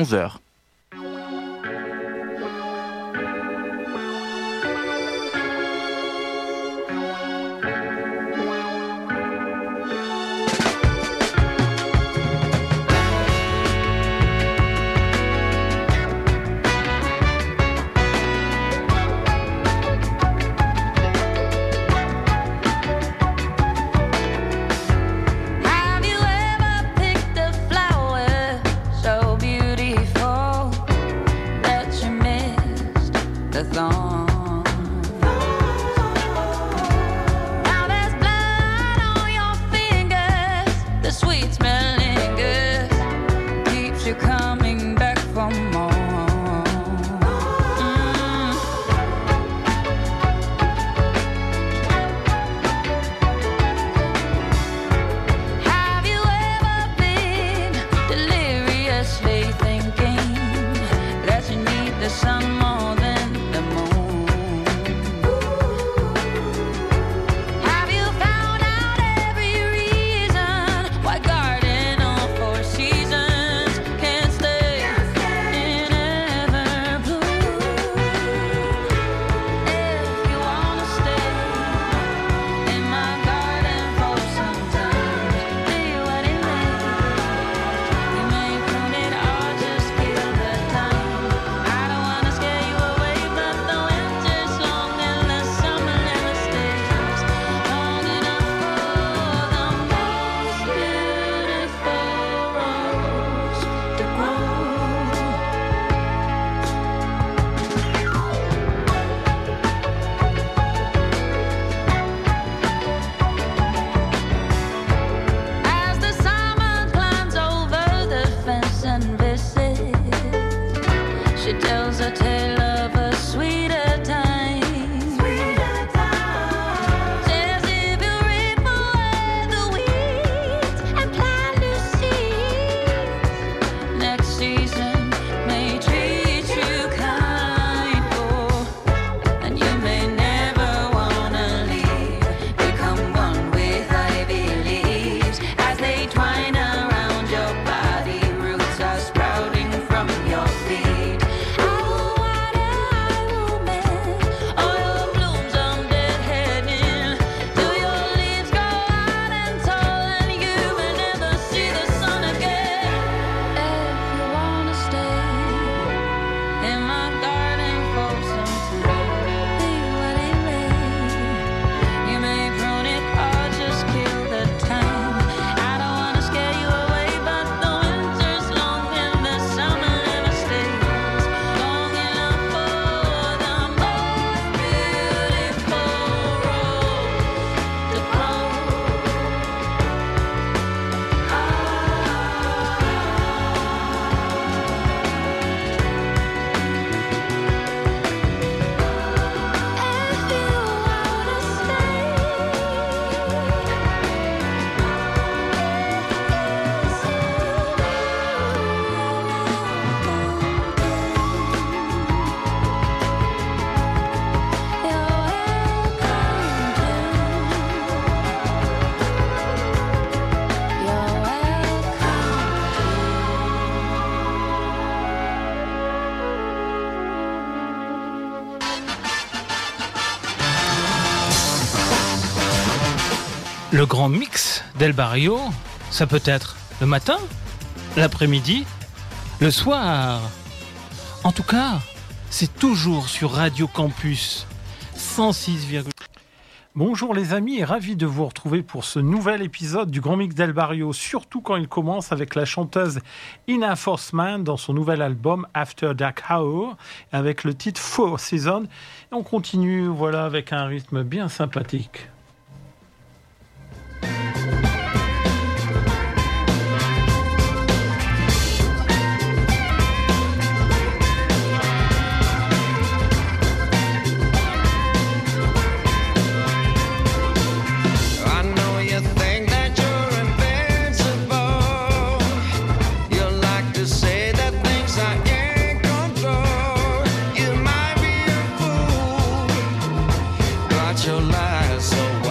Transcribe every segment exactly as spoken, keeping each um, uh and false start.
onze heures. Le grand mix d'El Barrio, ça peut être le matin, l'après-midi, le soir. En tout cas, c'est toujours sur Radio Campus cent six virgule six. Bonjour les amis et ravi de vous retrouver pour ce nouvel épisode du Grand Mix d'El Barrio, surtout quand il commence avec la chanteuse Ina Forsman dans son nouvel album After Dark Hour avec le titre Four Seasons. Et on continue voilà, avec un rythme bien sympathique. Your lies so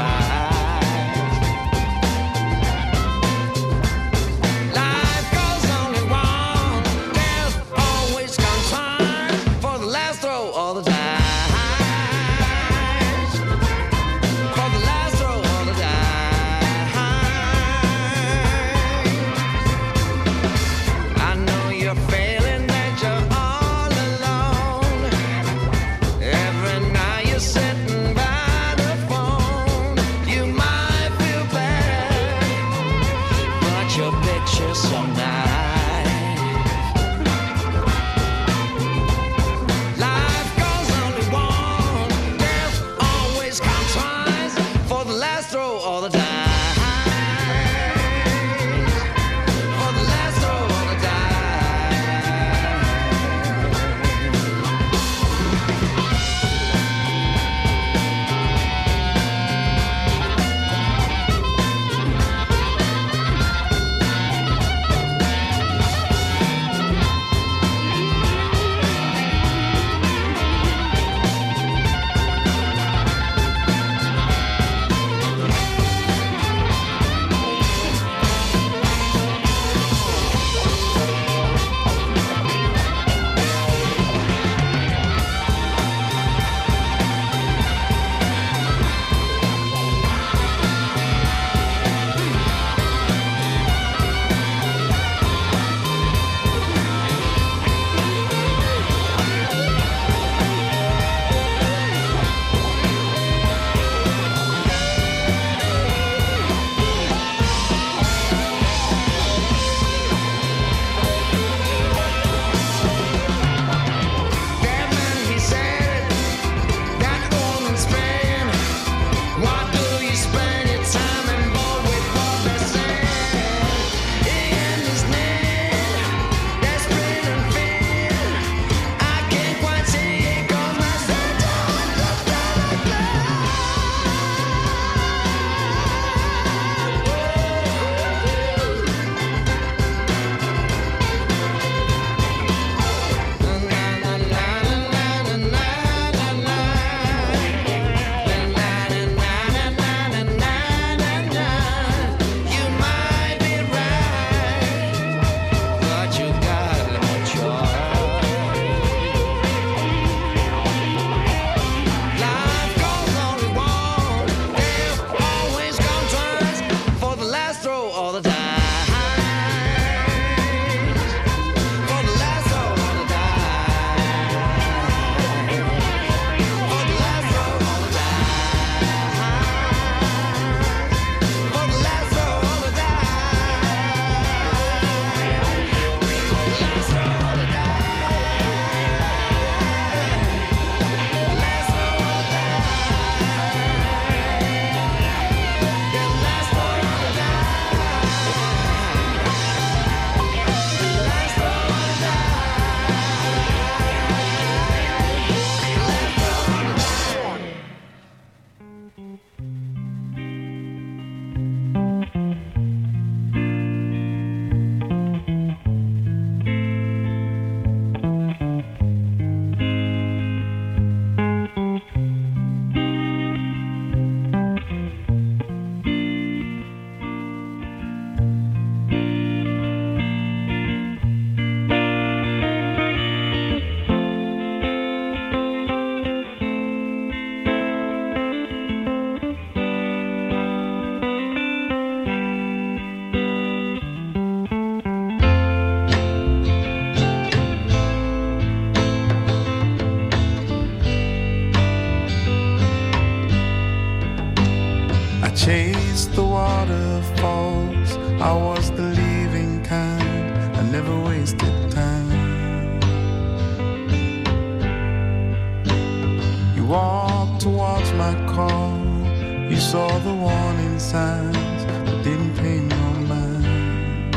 saw the warning signs but didn't pay no mind.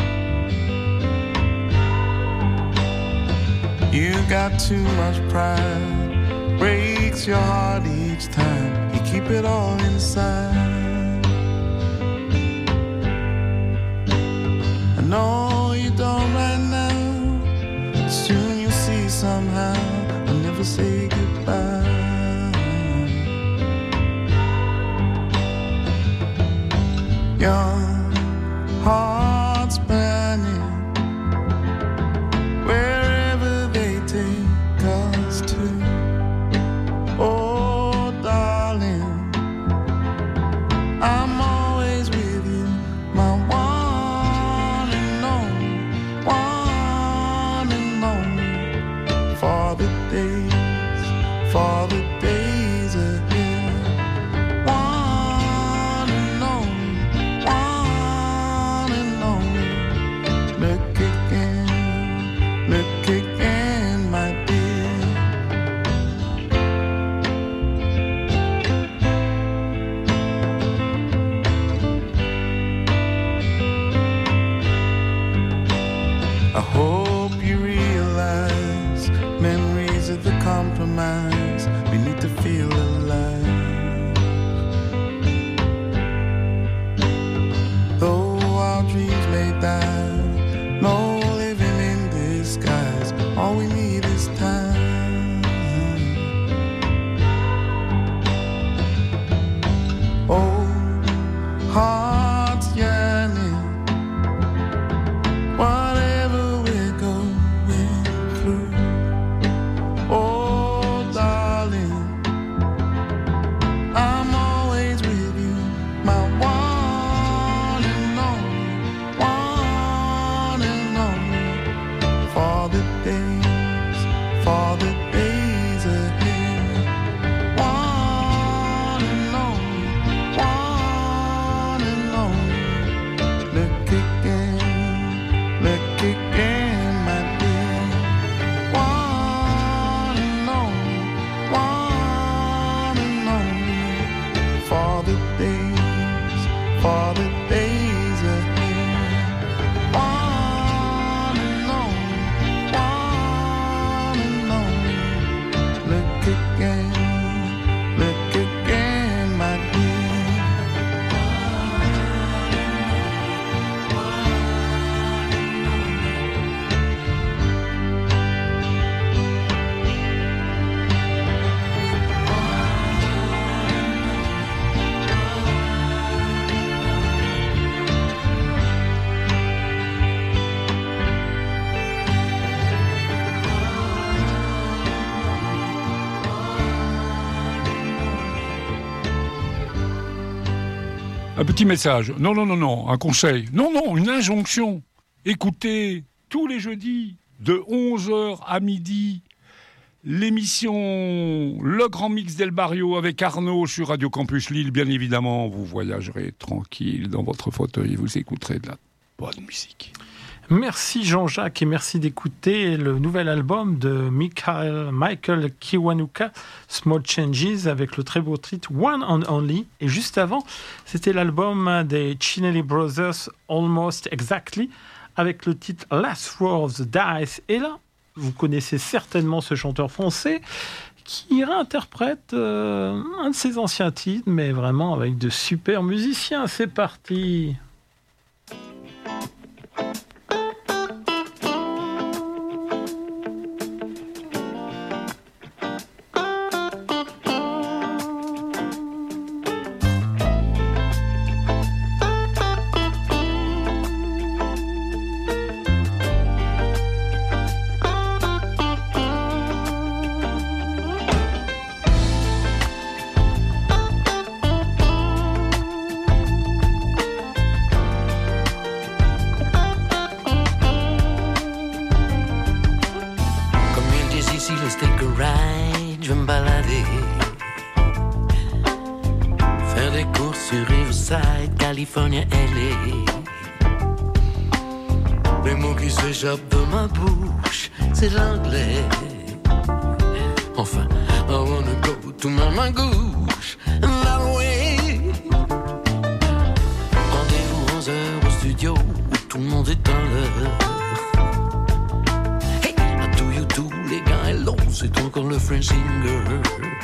You got too much pride, breaks your heart each time you keep it all inside. I know you don't right now, soon you'll see somehow I'll never say goodbye. Your heart's burning wherever they take us to. Oh, darling, I'm always with you, my one and only, one and only. For the days, for the days ahead. I hope you realize memories of the compromise. We need to feel alive. Though our dreams may die, no living in disguise. All we need is time. Oh, hearts yearning, whatever we're going through. Oh, darling, I'm always with you, my one and only, one and only. For the days, for the days ahead. One and only, one and only. Look again, look again, my dear. One and only, one and only. For the days, for the days ahead. One and only, one and only. Look again, look again, my dear. Un petit message. Non, non, non, non. Un conseil. Non, non, une injonction. Écoutez tous les jeudis de onze heures à midi l'émission Le Grand Mix d'El Barrio avec Arnaud sur Radio Campus Lille. Bien évidemment, vous voyagerez tranquille dans votre fauteuil et vous écouterez de la bonne musique. Merci Jean-Jacques et merci d'écouter le nouvel album de Michael, Michael Kiwanuka, Small Changes, avec le très beau titre One and Only. Et juste avant, c'était l'album des Chinelli Brothers, Almost Exactly, avec le titre Last Roll of the Dice. Et là, vous connaissez certainement ce chanteur français qui réinterprète euh, un de ses anciens titres, mais vraiment avec de super musiciens. C'est parti! California, L A. Les mots qui s'échappent de ma bouche, c'est l'anglais. Enfin, I wanna go to Mama Goose that way. tout le monde est à l'heure. Hey, I do you do, les gars, hello, c'est encore le French singer.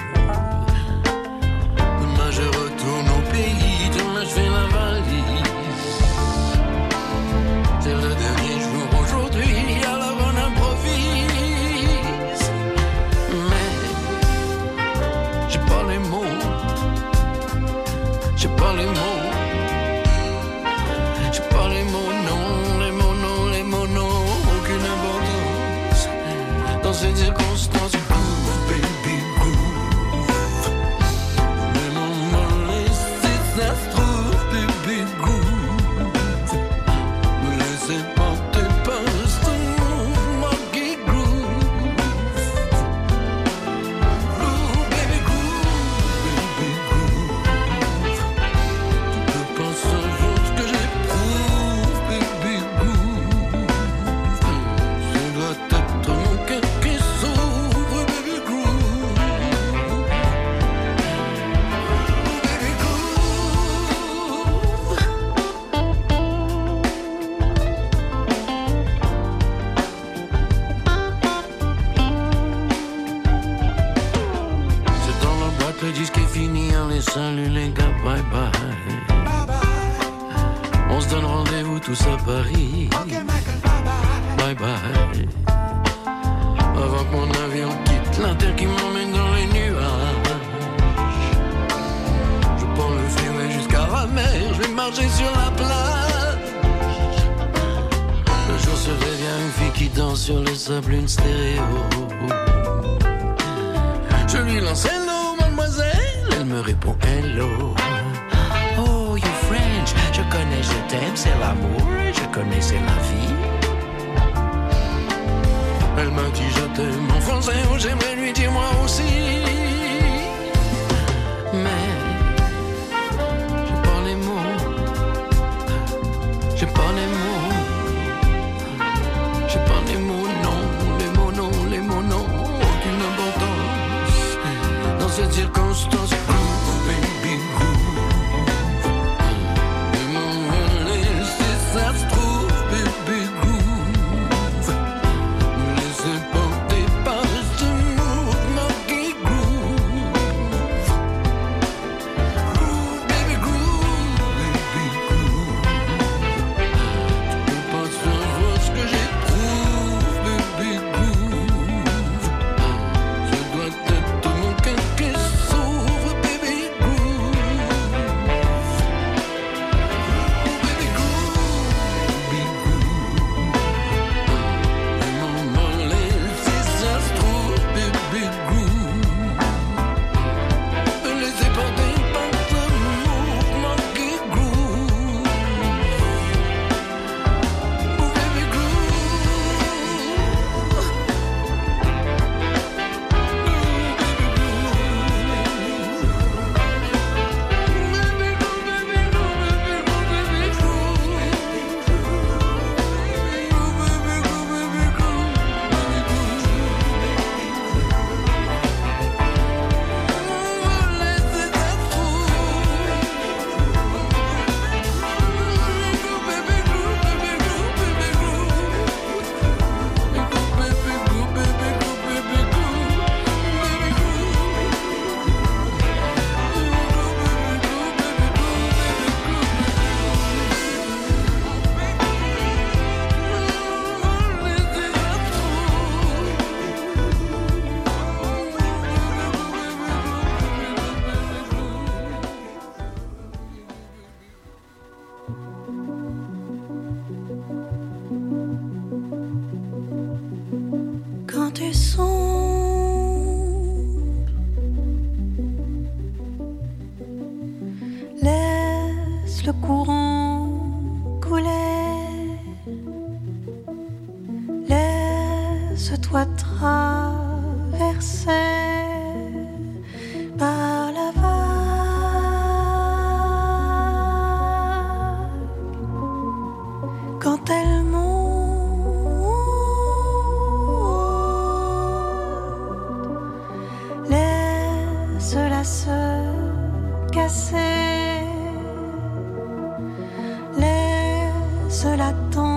Demain je retourne au pays, demain je fais la valise. C'est le dernier jour aujourd'hui, alors on improvise. Mais j'ai pas les mots, j'ai pas les mots. Dans ces circonstances, groove, baby, groove. Les moments laissés, ça se trouve, baby, groove. Me laissez porter par ce mouvement qui groove. Groove, baby, groove, baby, groove. Tu peux pas savoir ce que j'éprouve, baby, groove. Ça doit être mon cœur. Le disque est fini, allez salut les gars, bye bye. On se donne rendez-vous tous à Paris. Bye bye. Avant que mon avion quitte la terre qui m'emmène dans les nuages. Je prends le freeway jusqu'à la mer, je vais marcher sur la plage. Le jour se réveille, une fille qui danse sur le sable, une stéréo. Je lui lance hello, mademoiselle, elle me répond hello. Oh, you French, je connais, je t'aime, c'est l'amour, je connais, c'est la vie. Elle m'a dit je t'aime en français, oh j'aimerais lui dire moi aussi. Mais j'ai pas les mots, j'ai pas les mots, j'ai pas les mots, non, les mots non, les mots non, aucune importance dans cette circonstance. Groove, baby, groove. Les moments laissés, ça se trouve, baby, groove. Me laissez porter par ce mouvement qui groove. Groove, baby, groove, baby, groove. Tu peux pas savoir ce que j'éprouve, baby, groove. Ce doit être mon cœur qui s'ouvre, baby, groove. Baby, groove, baby, groove. Les moments laissés, ça se trouve, baby, groove. Me laisser porter par ce mouvement qui groove. Baby, Quand tu songes, laisse le courant couler, laisse-toi traverser par la vague. Quand elle monte, laisse-la se casser, laisse-la tomber.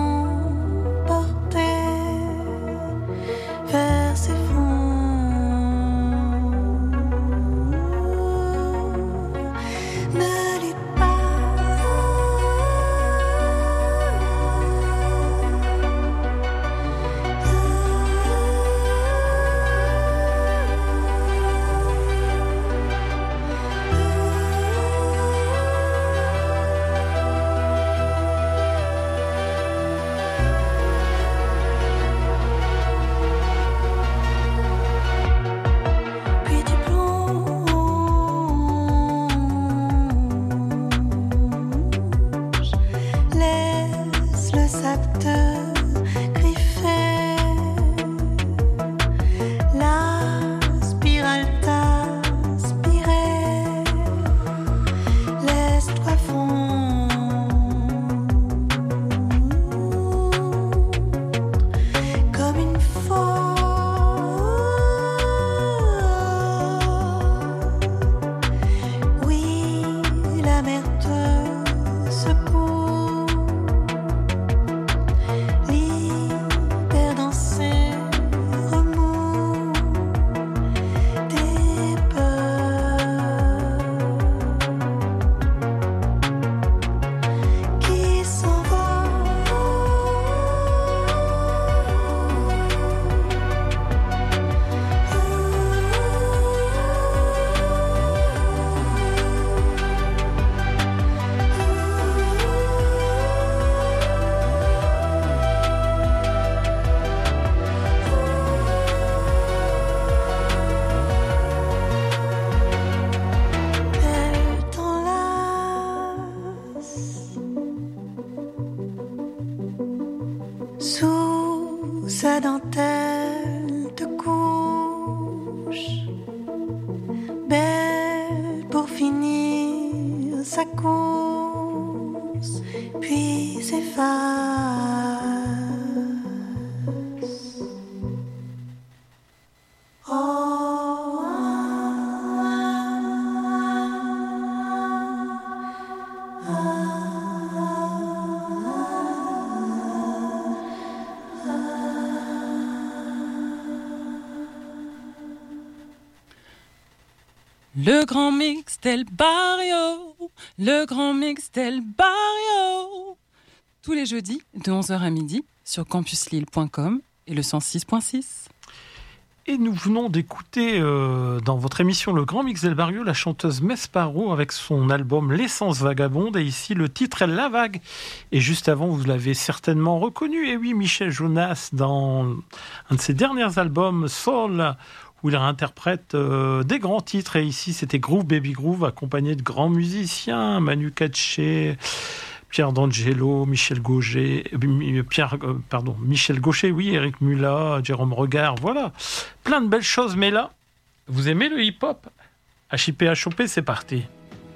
Le grand mix del barrio, le grand mix del barrio. Tous les jeudis de onze heures à midi sur campus lille point com et le cent six point six. Et nous venons d'écouter euh, dans votre émission Le Grand Mix del Barrio la chanteuse Mesparo avec son album L'essence vagabonde. Et ici, le titre est La Vague. Et juste avant, vous l'avez certainement reconnu. Et oui, Michel Jonas, dans un de ses derniers albums, Soul, où il interprète euh, des grands titres. Et ici, c'était Groove Baby Groove, accompagné de grands musiciens, Manu Katché, Pierre D'Angelo, Michel Gaucher, Pierre, euh, pardon, Michel Gaucher, oui, Eric Mula, Jérôme Regard, voilà. Plein de belles choses, mais là, vous aimez le hip-hop ? H I P H O P, c'est parti.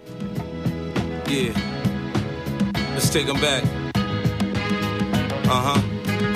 Yeah. Let's take them back. Uh-huh.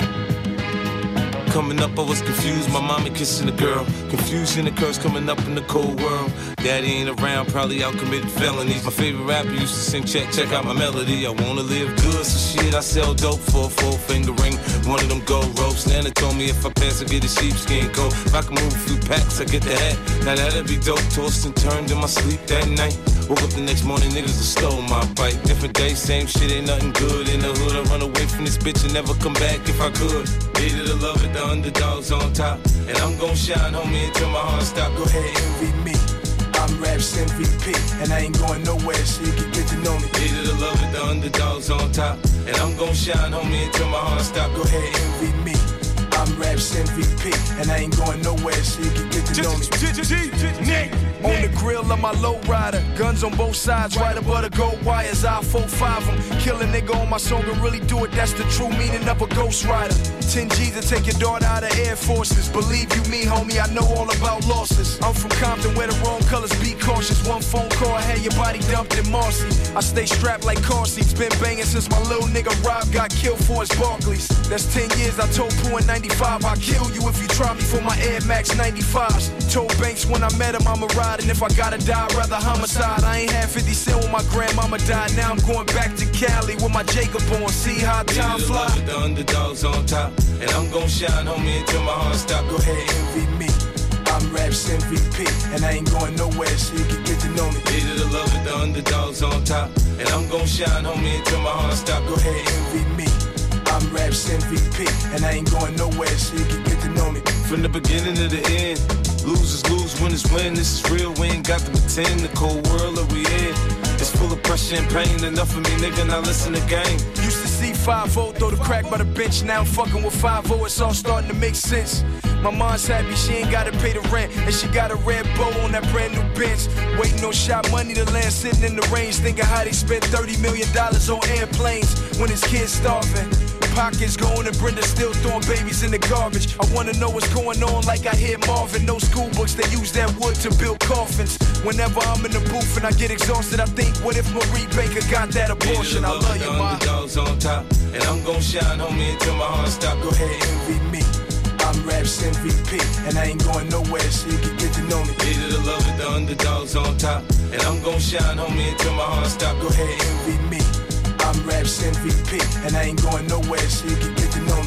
Coming up, I was confused. My mommy kissing a girl. Confusion occurs coming up in the cold world. Daddy ain't around, probably out committing felonies. My favorite rapper used to sing, check, check out my melody. I wanna live good, so shit, I sell dope for a four finger ring. One of them gold ropes. Nana told me if I pass, I get a sheepskin coat. If I can move a few packs, I get the hat. Now that'd be dope. Tossed and turned in my sleep that night. Woke up the next morning, niggas have stole my bike. Different day, same shit, ain't nothing good. In the hood, I run away from this bitch and never come back if I could. Hated to love it, the underdogs on top. And I'm gon' shine, homie, until my heart stop. Go ahead, envy me. I'm Raps M V P, and I ain't going nowhere, so you can get to know me. Hated to love it, the underdogs on top. And I'm gon' shine, homie, until my heart stop. Go ahead, envy me. I'm Raps M V P, and I ain't going nowhere, so you can get to know me. On the grill of my low rider, guns on both sides, right above the gold wires. I four five them, kill a nigga on my song and really do it. That's the true meaning of a ghost rider. ten G's to take your daughter out of Air Forces. Believe you me, homie, I know all about losses. I'm from Compton where the wrong colors be cautious. One phone call, I had your body dumped in Marcy. I stay strapped like car seats, been banging since my little nigga Rob got killed for his Barclays. That's ten years, I told Pooh in ninety-five, I'll kill you if you try me for my Air Max ninety-fives. Told Banks when I met him I'ma ride, and if I gotta die, I'd rather homicide. I ain't had fifty cent when my grandmama died. Now I'm going back to Cali with my Jacob on. See how time fly. The underdogs on top, and I'm gon' shine, homie, until my heart stop. Go ahead, envy me. I'm Raps M V P, and I ain't going nowhere, so you can get to know me. Hated to love it, the underdogs on top, and I'm gon' shine, homie, until my heart stop. Go ahead, envy me. I'm Raps M V P, and I ain't going nowhere, so you can get to know me. From the beginning to the end, losers lose, winners win. This is real, we ain't got to pretend. The cold world that we in, it's full of pressure and pain. Enough of me, nigga, now listen to game. Used to see five oh throw the crack by the bench. Now I'm fucking with five oh, it's all starting to make sense. My mom's happy, she ain't gotta pay the rent, and she got a red bow on that brand new Benz. Waiting on shot money to land, sitting in the range, thinking how they spent thirty million dollars on airplanes when his kids starving. Pockets going and Brenda still throwing babies in the garbage. I wanna know what's going on like I hear Marvin. No school books, they use that wood to build coffins. Whenever I'm in the booth and I get exhausted, I think, what if Marie Baker got that abortion? I love you, ma. Underdogs on top, and I'm gon' shine, homie, until my heart stop. Go ahead, envy me. I'm Raps M V P, and I ain't going nowhere, so you can get to know me. Hated to love it, the underdogs on top, and I'm gon' shine, homie, until my heart stop. Go ahead, envy me. I'm Raps M V P, and I ain't going nowhere, so you can get to know me.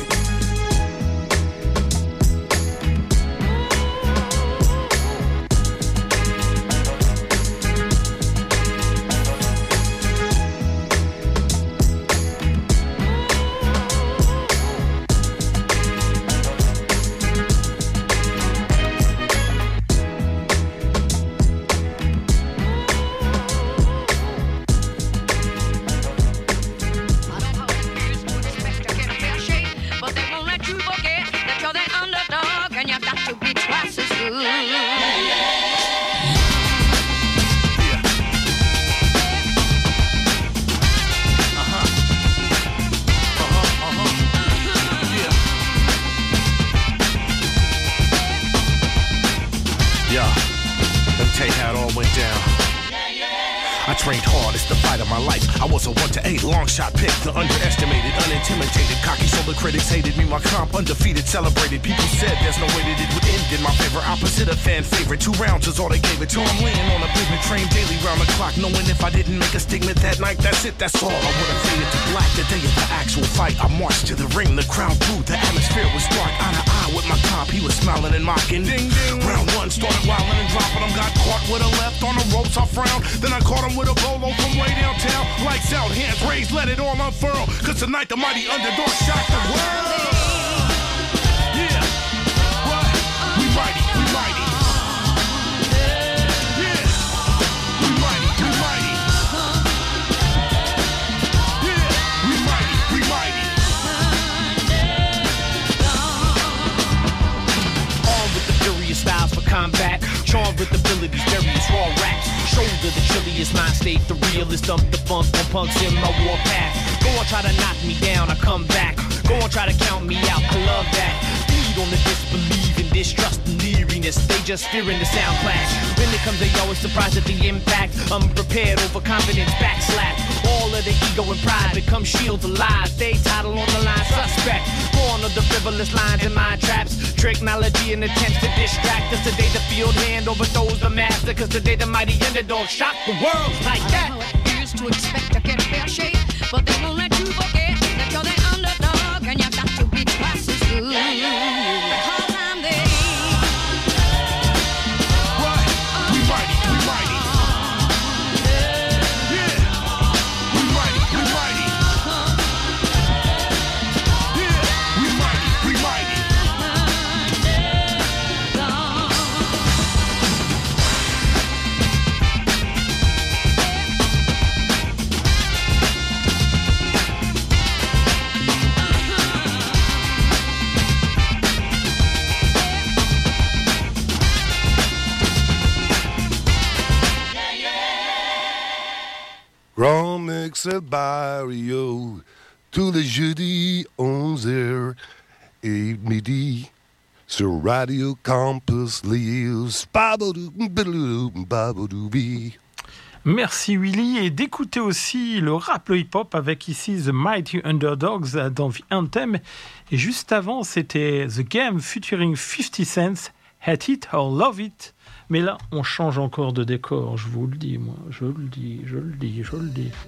Shot pick, the underestimated, unintimidated, cocky, so the critics hated me. My comp undefeated, celebrated. People said there's no way that it would end did my favor, opposite of fan favorite. Two rounds is all they gave it to. I'm laying on a pavement train daily round the clock, knowing if I didn't make a statement that night, that's it, that's all. I would have faded to black the day of the actual fight. I marched to the ring, the crowd grew, the atmosphere was dark. Eye to eye with my cop, he was smiling and mocking. Ding ding. Round one started wilding and dropping him, got caught with a left on the ropes. I frowned, then I caught him with a bolo from way downtown. Lights out, hands raised, let it all unfurl. Cause tonight the mighty underdog shocked the world. Yeah, what? We mighty, we mighty. Yeah, we mighty, we mighty. Yeah, we mighty, we mighty. Armed with the furious styles for combat, charmed with abilities, various raw raps. Shoulder the chilliest, mind state the realest. Dump the funk on punks in my war path. Go on, try to knock me down, I come back. Go on, try to count me out, I love that. Feed on the disbelief and distrust and leeriness. They just fearing the sound clash. When it comes, they always surprised at the impact. Unprepared, overconfidence, backslap. All of the ego and pride become shields of lies. They title on the line, suspect. Born of the frivolous lines and mind traps. Technology and attempts to distract us. Today the field hand overthrows the master. Cause today the mighty underdog shock the world like that. Used to expect to get a fair shake, but they won't let you forget that you're the underdog and you got to be twice as good. Because I'm there. What? We mighty, we mighty. Yeah, we mighty, we mighty. Yeah, we mighty, we mighty. Grand Mix El Barrio, tous les jeudis onze heures et midi sur Radio Campus Lille. Merci Willy, et d'écouter aussi le rap, le hip-hop avec ici The Mighty Underdogs dans The Anthem. Et juste avant, c'était The Game featuring fifty cents, Hate It or Love It. Mais là, on change encore de décor, je vous le dis, moi. Je le dis, je le dis, je le dis.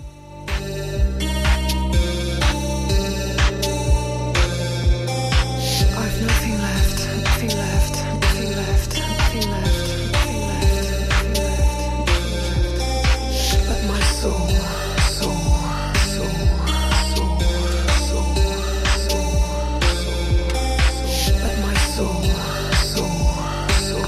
I've nothing left, nothing left, nothing left, nothing left, nothing left, nothing left. But my soul, soul, soul, soul, soul, soul, soul. But my soul, soul, soul.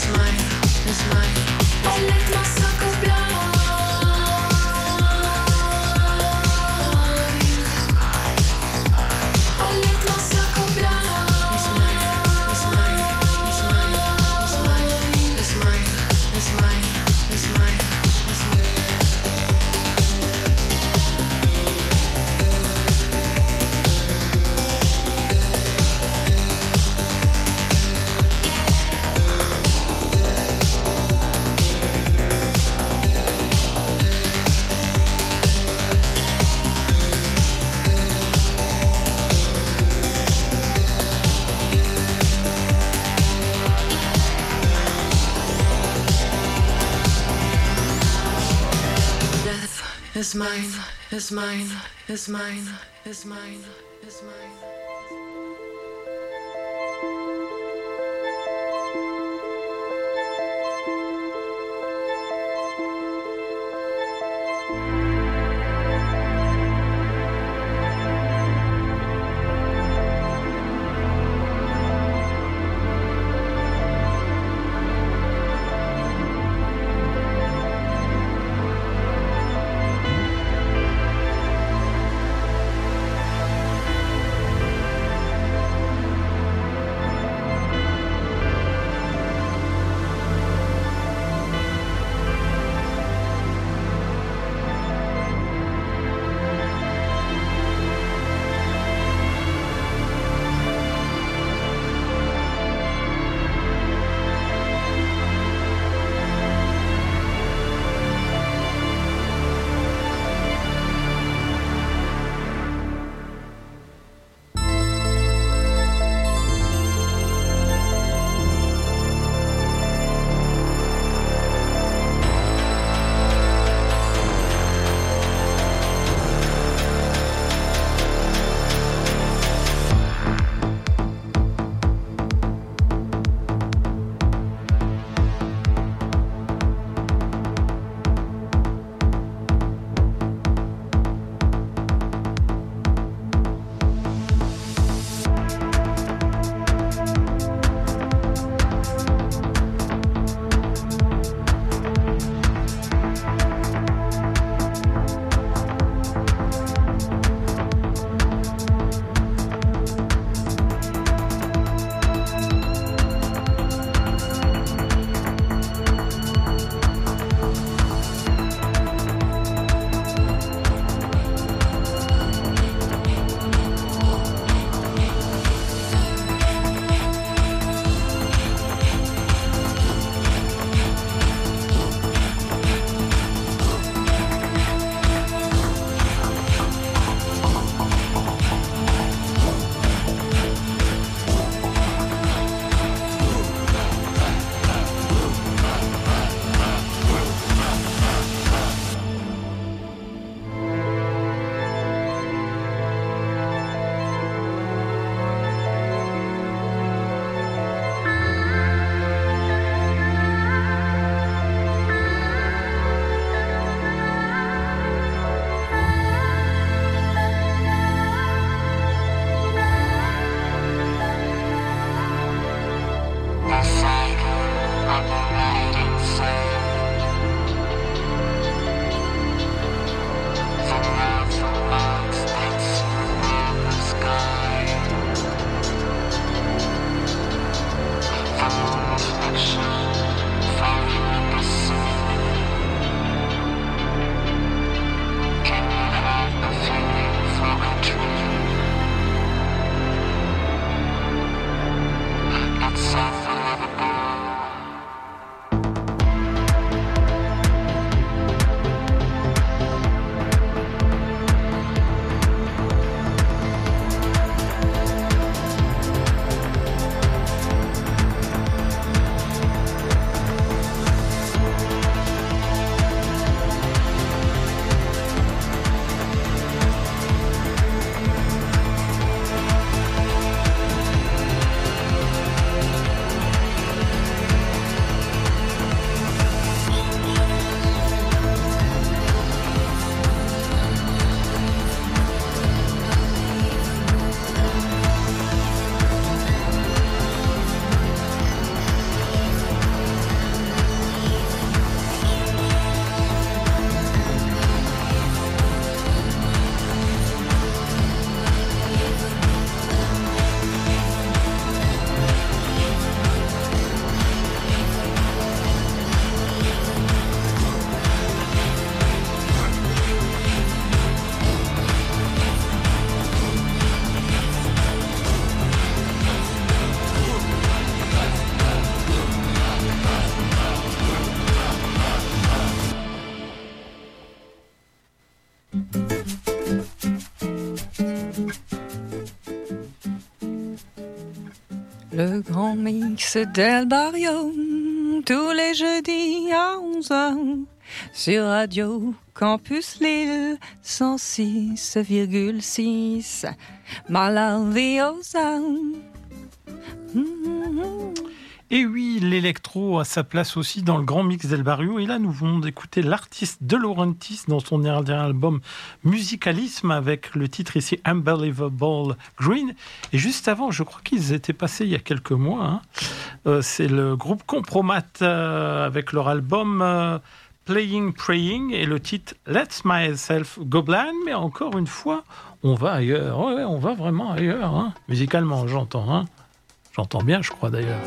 Is mine, is mine, is mine, is mine, is mine. grand mix Del Barrio, tous les jeudis à onze heures, sur Radio Campus Lille cent six virgule six. Malaviosa. Et oui, l'électro a sa place aussi dans le grand mix Del Barrio. Et là, nous venons d'écouter l'artiste De Laurentiis dans son dernier album Musicalisme avec le titre ici Unbelievable Green. Et juste avant, je crois qu'ils étaient passés il y a quelques mois. Hein. Euh, c'est le groupe Compromat euh, avec leur album euh, Playing Praying et le titre Let's Myself Go Blind. Mais encore une fois, on va ailleurs. Ouais, ouais, on va vraiment ailleurs. Hein. Musicalement, j'entends. Hein. J'entends bien, je crois d'ailleurs.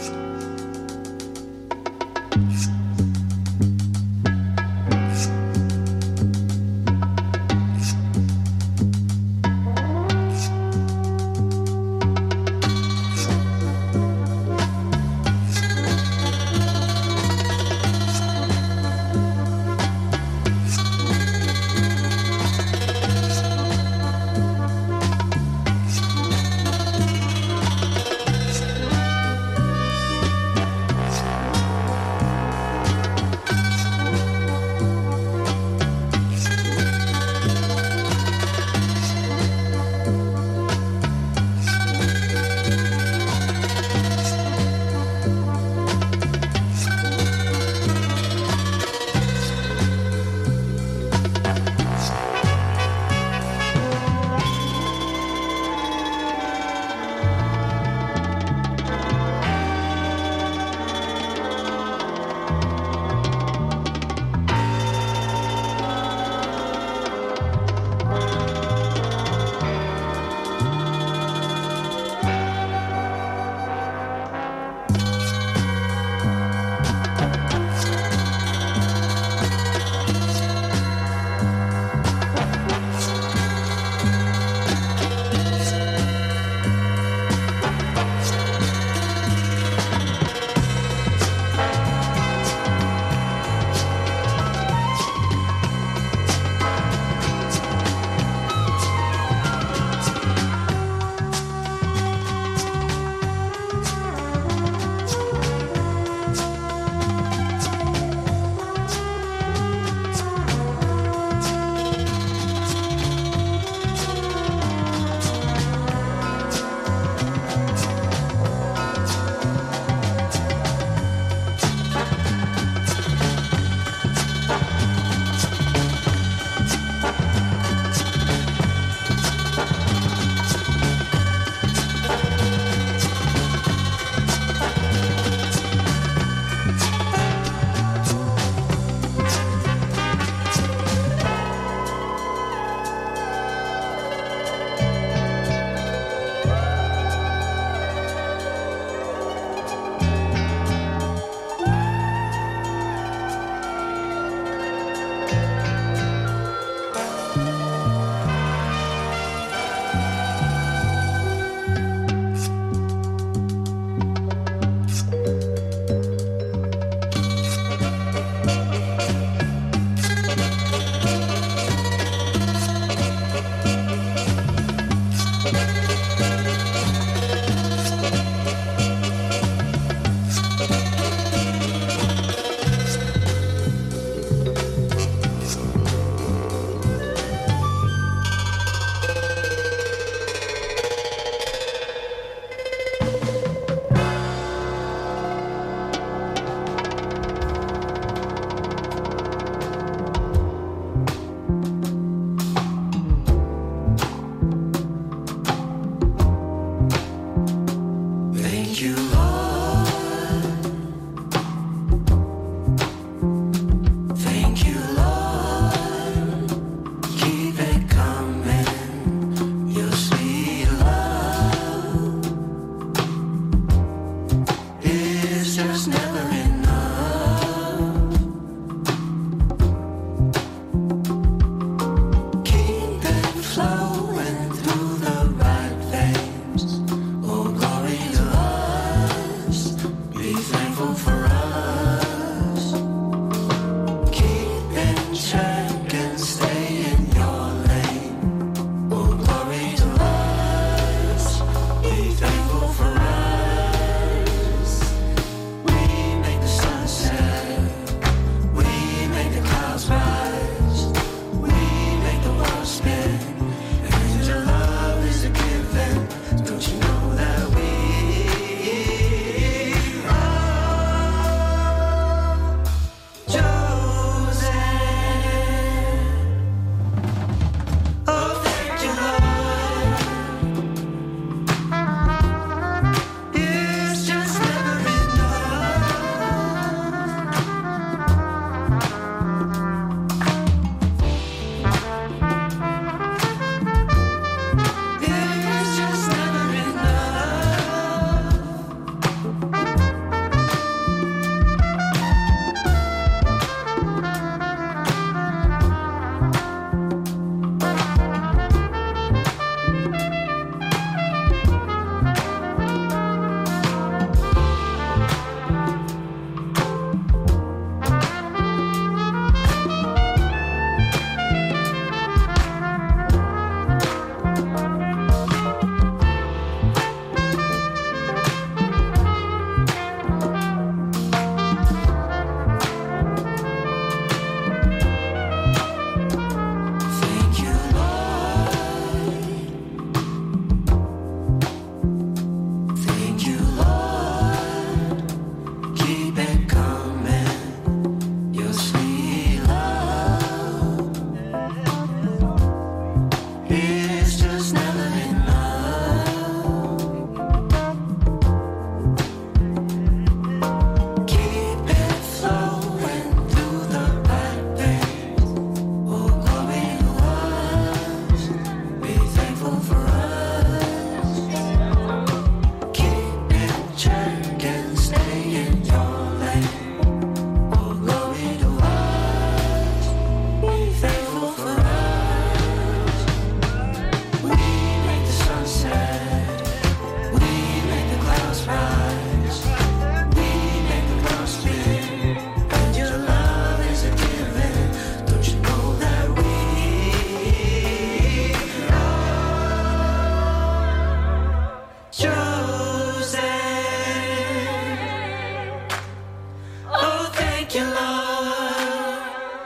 like your love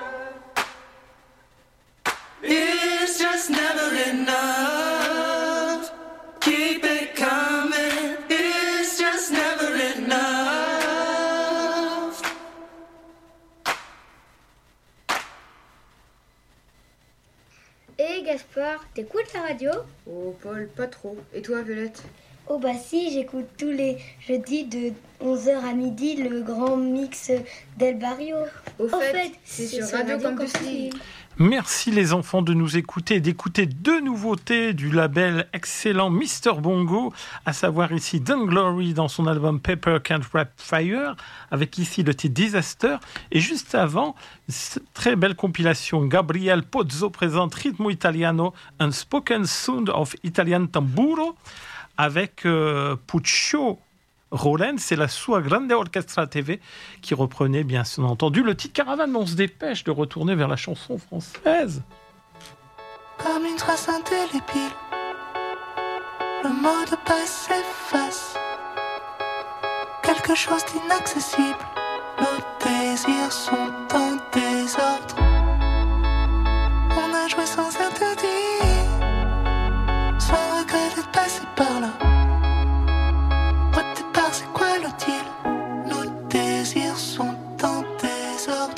is just never enough. Keep it coming, it's just never enough. Et Gaspard, t'écoutes la radio? Oh Paul, pas trop. Et toi Violette? Oh bah si, j'écoute tous les jeudis de onze heures à midi le grand mix d'El Barrio. Au fait, fait c'est sur Radio Campus Lille. Merci les enfants de nous écouter et d'écouter deux nouveautés du label excellent Mister Bongo, à savoir ici Don Glory dans son album Paper Can't Wrap Fire, avec ici le titre Disaster, et juste avant, très belle compilation, Gabriel Pozzo présente Ritmo Italiano, Unspoken Sound of Italian Tamburo, avec euh, Puccio Rollin, c'est la Sua Grande Orchestra T V qui reprenait bien entendu le titre Caravane, mais on se dépêche de retourner vers la chanson française. Comme une trace indélébile, le mot de passe s'efface. Quelque chose d'inaccessible, nos désirs sont en désordre. On a joué sans interdit, sans regret d'être passé par là. C'est quoi le deal? Nos désirs sont en désordre.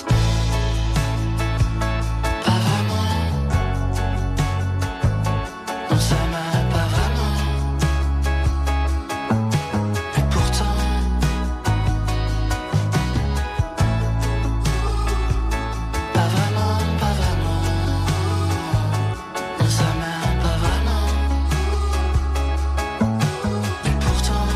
Pas vraiment. On s'aime pas vraiment. Et pourtant pas vraiment, pas vraiment. On s'aime pas vraiment. Et pourtant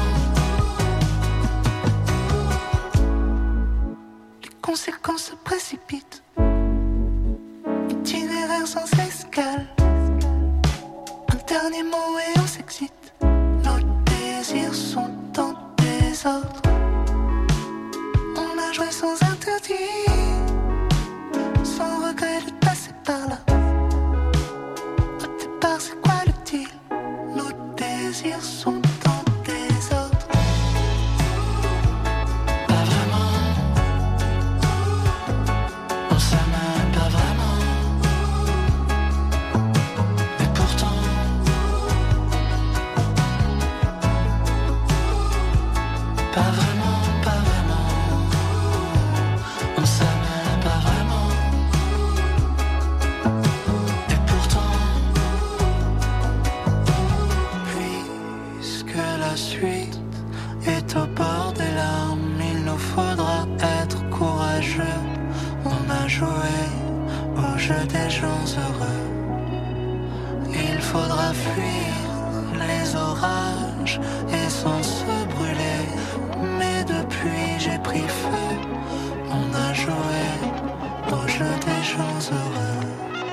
conséquences se précipitent. Itinéraire sans escale. Un dernier mot et on s'excite. Nos désirs sont en désordre. On a joué sans interdit, sans regret de passer par là. Au départ, c'est quoi le deal? Nos désirs sont en désordre. Pas vraiment, pas vraiment. On s'aime pas vraiment. Et pourtant, puisque la suite est au bord des larmes, il nous faudra être courageux. On a joué au jeu des gens heureux. Il faudra fuir les orages et sans se brûler. Mais depuis j'ai pris feu. On a joué au jeu des gens heureux.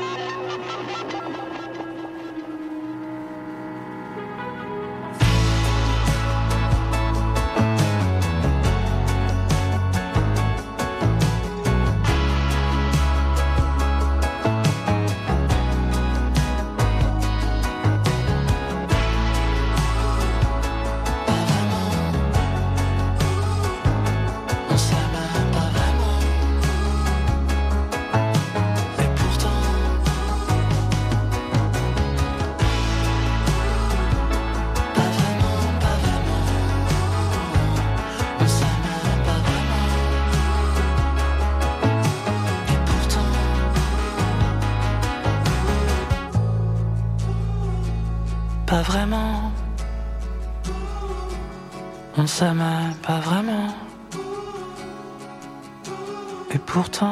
Pas vraiment. On s'aime pas vraiment. Et pourtant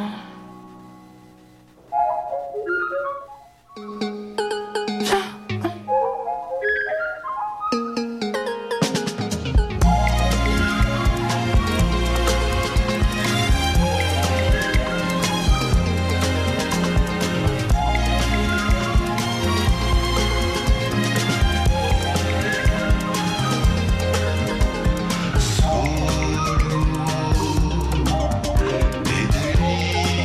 Solo, ed è lì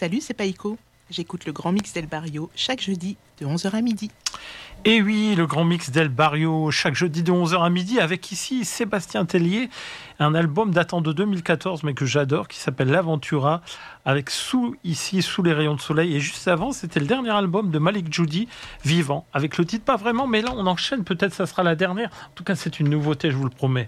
Salut, c'est Païko. J'écoute le Grand Mix d'El Barrio chaque jeudi de onze heures à midi. Et oui, le Grand Mix d'El Barrio chaque jeudi de onze heures à midi avec ici Sébastien Tellier, un album datant de deux mille quatorze mais que j'adore qui s'appelle L'Aventura avec Sous ici Sous les rayons de soleil, et juste avant c'était le dernier album de Malik Djoudi, Vivant, avec le titre pas vraiment, mais là on enchaîne, peut-être ça sera la dernière. En tout cas c'est une nouveauté, je vous le promets.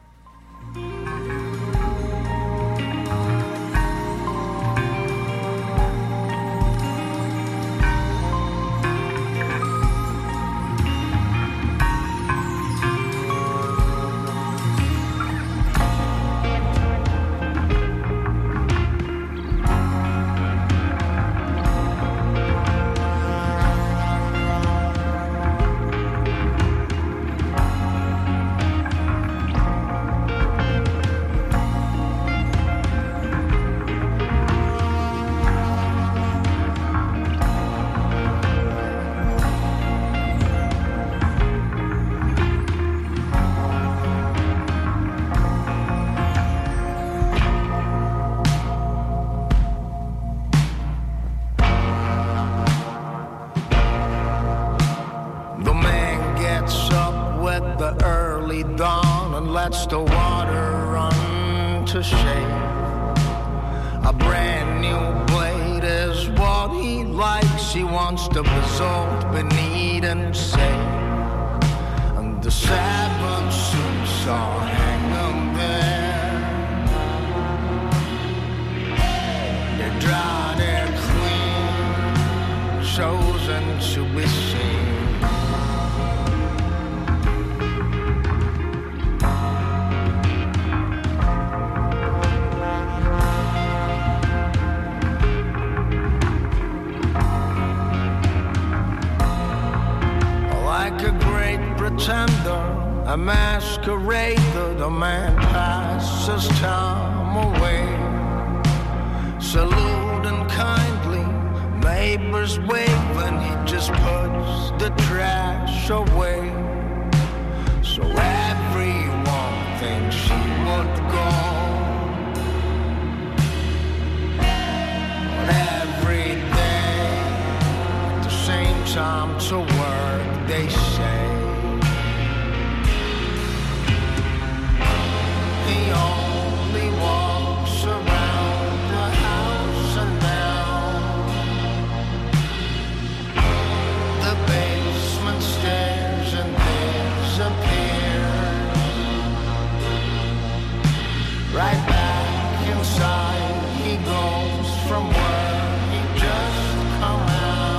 Lets the water run to shame. A brand new blade is what he likes. He wants the result beneath and say. And the seven suits are hanging there. They're dry, they're clean, chosen to be seen. Pretender, a masquerader, the man passes time away. Saluting kindly, neighbors wave, and he just puts the trash away. So everyone thinks he would go, but every day at the same time to work, they say. He only walks around the house and down the basement stairs and disappears right back inside. He goes from where he just come out.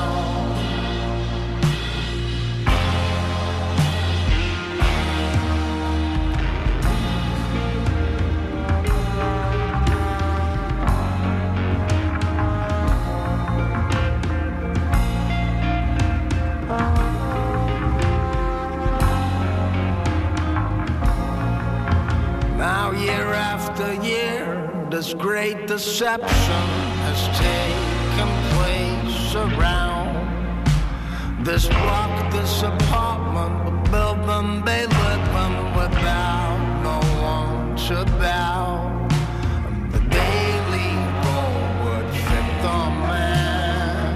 Year after year, this great deception has taken place around this block, this apartment, the building they live in without no one to bow. And the daily roll would fit the man.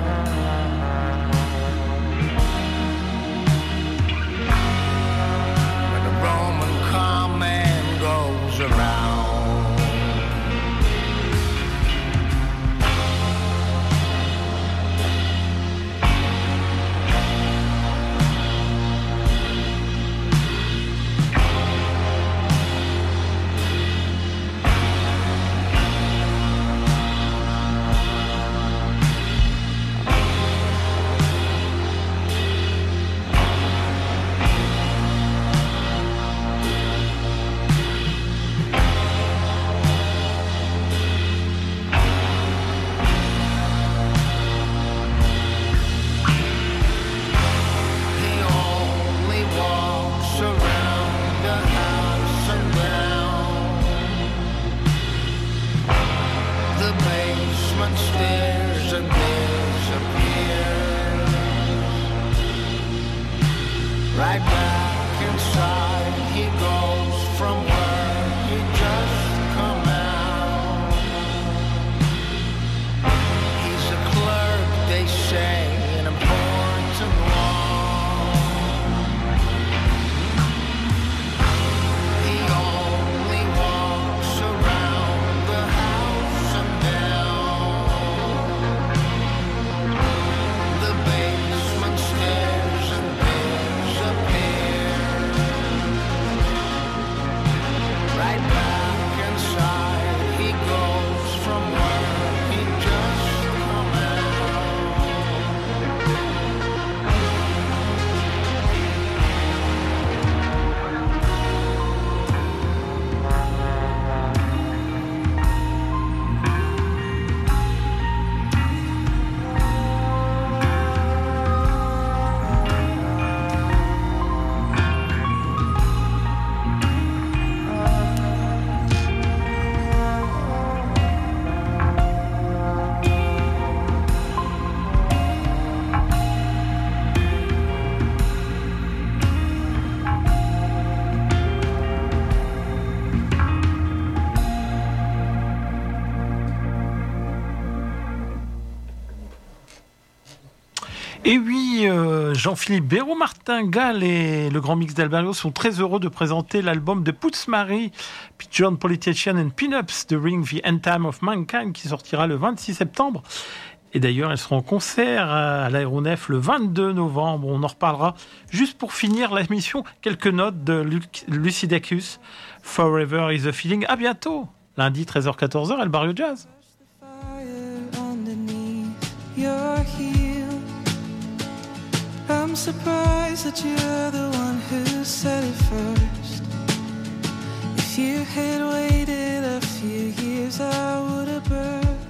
When the Roman command goes around. Right back inside, he goes from where he just come out. He Et oui, euh, Jean-Philippe Béraud, Martin Gall et le Grand Mix d'Albario sont très heureux de présenter l'album de Putzmary, Pigeon Politician and Pin-Ups, The Ring, The End Time of Mankind, qui sortira le vingt-six septembre. Et d'ailleurs, elles seront en concert à l'Aéronef le vingt-deux novembre. On en reparlera. Juste pour finir l'émission, quelques notes de Lucy Dacus, Forever is a Feeling. À bientôt, lundi treize heures quatorze heures, Albario Jazz. I'm surprised that you're the one who said it first. If you had waited a few years, I would have burned.